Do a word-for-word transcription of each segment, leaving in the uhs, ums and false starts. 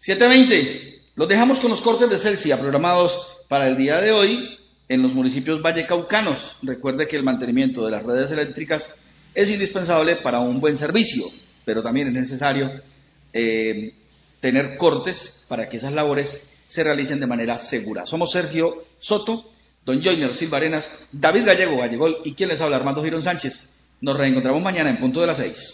siete veinte. Los dejamos con los cortes de Celsia programados para el día de hoy en los municipios vallecaucanos. Recuerde que el mantenimiento de las redes eléctricas es indispensable para un buen servicio, pero también es necesario eh, tener cortes para que esas labores se realicen de manera segura. Somos Sergio Soto, don Joyner Silva Arenas, David Gallego Gallegol y quien les habla, Armando Girón Sánchez. Nos reencontramos mañana en punto de las seis.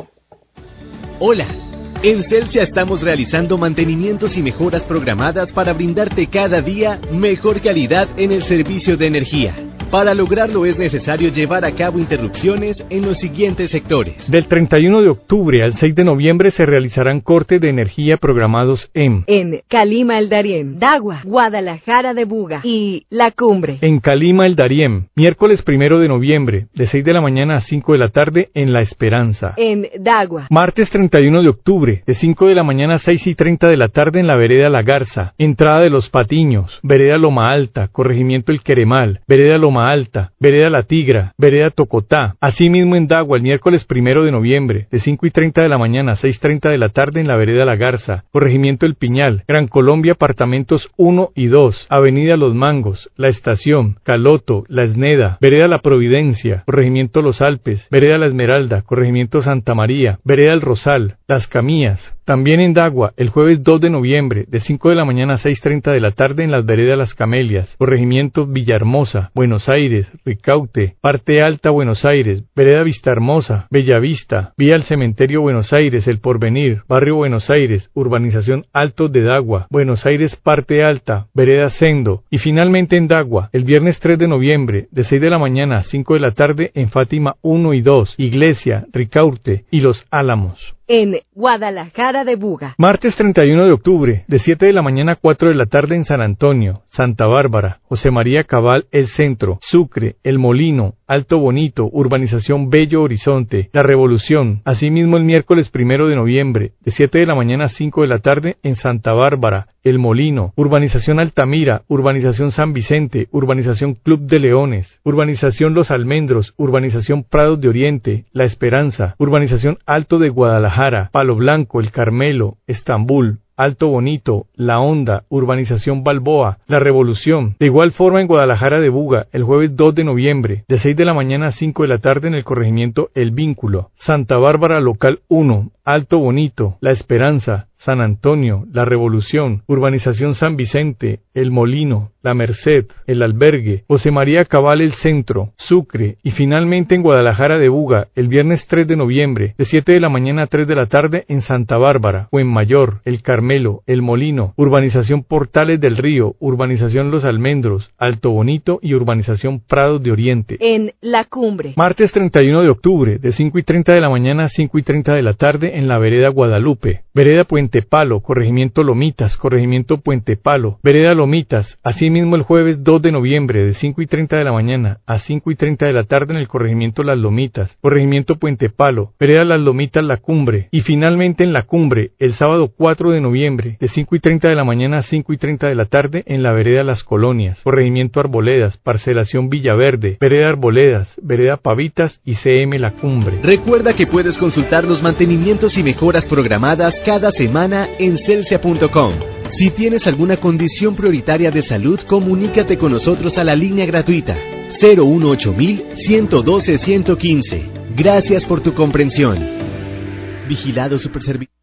Hola, en Celsia estamos realizando mantenimientos y mejoras programadas para brindarte cada día mejor calidad en el servicio de energía. Para lograrlo es necesario llevar a cabo interrupciones en los siguientes sectores. Del treinta y uno de octubre al seis de noviembre se realizarán cortes de energía programados en En Calima El Darién, Dagua, Guadalajara de Buga y La Cumbre. En Calima El Darién, miércoles primero de noviembre, de seis de la mañana a cinco de la tarde en La Esperanza. En Dagua. Martes treinta y uno de octubre, de cinco de la mañana a seis y treinta de la tarde en la vereda La Garza, entrada de Los Patiños, vereda Loma Alta, corregimiento El Queremal, vereda Loma Alta, vereda La Tigra, vereda Tocotá. Asimismo en Dagua el miércoles primero de noviembre, de cinco y treinta de la mañana a seis y treinta de la tarde en la vereda La Garza, corregimiento El Piñal, Gran Colombia, apartamentos uno y dos, avenida Los Mangos, La Estación, Caloto, La Esneda, vereda La Providencia, corregimiento Los Alpes, vereda La Esmeralda, corregimiento Santa María, vereda El Rosal, Las Camías. También en Dagua, el jueves dos de noviembre, de cinco de la mañana a seis y treinta de la tarde en las veredas Las Camelias, corregimiento Villahermosa, Buenos Aires, Ricaute, Parte Alta, Buenos Aires, vereda Vistahermosa, Bellavista, vía al Cementerio Buenos Aires, El Porvenir, barrio Buenos Aires, urbanización Altos de Dagua, Buenos Aires, Parte Alta, vereda Sendo. Y finalmente en Dagua, el viernes tres de noviembre, de seis de la mañana a cinco de la tarde en Fátima uno y dos, Iglesia, Ricaurte y Los Álamos. En Guadalajara de Buga. Martes treinta y uno de octubre, de siete de la mañana a cuatro de la tarde en San Antonio, Santa Bárbara, José María Cabal, El Centro, Sucre, El Molino, Alto Bonito, urbanización Bello Horizonte, La Revolución. Asimismo el miércoles primero de noviembre, de siete de la mañana a cinco de la tarde en Santa Bárbara, El Molino, urbanización Altamira, urbanización San Vicente, urbanización Club de Leones, urbanización Los Almendros, urbanización Prados de Oriente, La Esperanza, urbanización Alto de Guadalajara, Palo Blanco, El Carmelo, Estambul, Alto Bonito, La Honda, urbanización Balboa, La Revolución. De igual forma en Guadalajara de Buga, el jueves dos de noviembre, de seis de la mañana a cinco de la tarde en el corregimiento El Vínculo, Santa Bárbara Local uno, Alto Bonito, La Esperanza, San Antonio, La Revolución, urbanización San Vicente, El Molino, La Merced, El Albergue, José María Cabal, El Centro, Sucre. Y finalmente en Guadalajara de Buga, el viernes tres de noviembre, de siete de la mañana a tres de la tarde en Santa Bárbara, Mayor, El Carmelo, El Molino, urbanización Portales del Río, urbanización Los Almendros, Alto Bonito y urbanización Prados de Oriente. En La Cumbre. Martes treinta y uno de octubre, de cinco y treinta de la mañana a cinco y treinta de la tarde en la vereda Guadalupe, vereda Puente Palo, corregimiento Lomitas, corregimiento Puente Palo, vereda Lomitas. Asimismo el jueves dos de noviembre, de cinco y treinta de la mañana a cinco y treinta de la tarde en el corregimiento Las Lomitas, corregimiento Puente Palo, vereda Las Lomitas, La Cumbre. Y finalmente en La Cumbre, el sábado cuatro de noviembre, de cinco y treinta de la mañana a cinco y treinta de la tarde en la vereda Las Colonias, corregimiento Arboledas, parcelación Villaverde, vereda Arboledas, vereda Pavitas y C M La Cumbre. Recuerda que puedes consultar los mantenimientos y mejoras programadas cada semana en celsia punto com. Si tienes alguna condición prioritaria de salud, comunícate con nosotros a la línea gratuita cero uno ocho mil, ciento doce, ciento quince. Gracias por tu comprensión. Vigilado Superservicios.